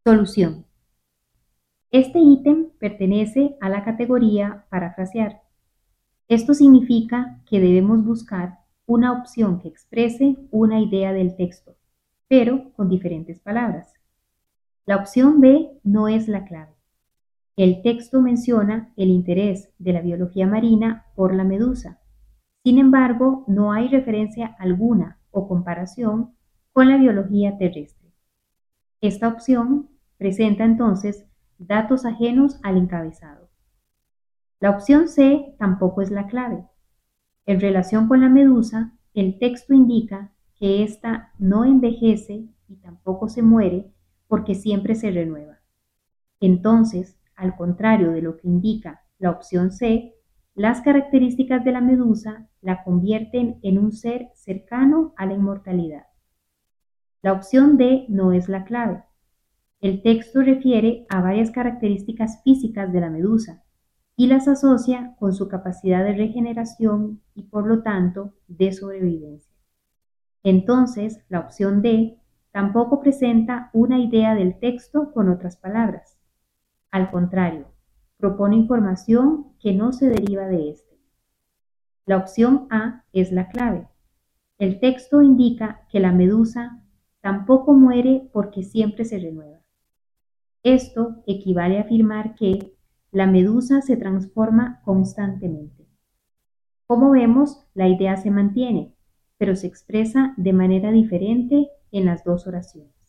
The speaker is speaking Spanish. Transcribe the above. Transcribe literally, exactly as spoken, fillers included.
Solución. Este ítem pertenece a la categoría parafrasear. Esto significa que debemos buscar una opción que exprese una idea del texto, pero con diferentes palabras. La opción B no es la clave. El texto menciona el interés de la biología marina por la medusa. Sin embargo, no hay referencia alguna o comparación con la biología terrestre. Esta opción presenta entonces datos ajenos al encabezado. La opción C tampoco es la clave. En relación con la medusa, el texto indica que ésta no envejece y tampoco se muere porque siempre se renueva. Entonces, al contrario de lo que indica la opción C, las características de la medusa la convierten en un ser cercano a la inmortalidad. La opción D no es la clave. El texto refiere a varias características físicas de la medusa y las asocia con su capacidad de regeneración y por lo tanto de sobrevivencia. Entonces, la opción D tampoco presenta una idea del texto con otras palabras. Al contrario, propone información que no se deriva de este. La opción A es la clave. El texto indica que la medusa tampoco muere porque siempre se renueva. Esto equivale a afirmar que la medusa se transforma constantemente. Como vemos, la idea se mantiene, pero se expresa de manera diferente en las dos oraciones.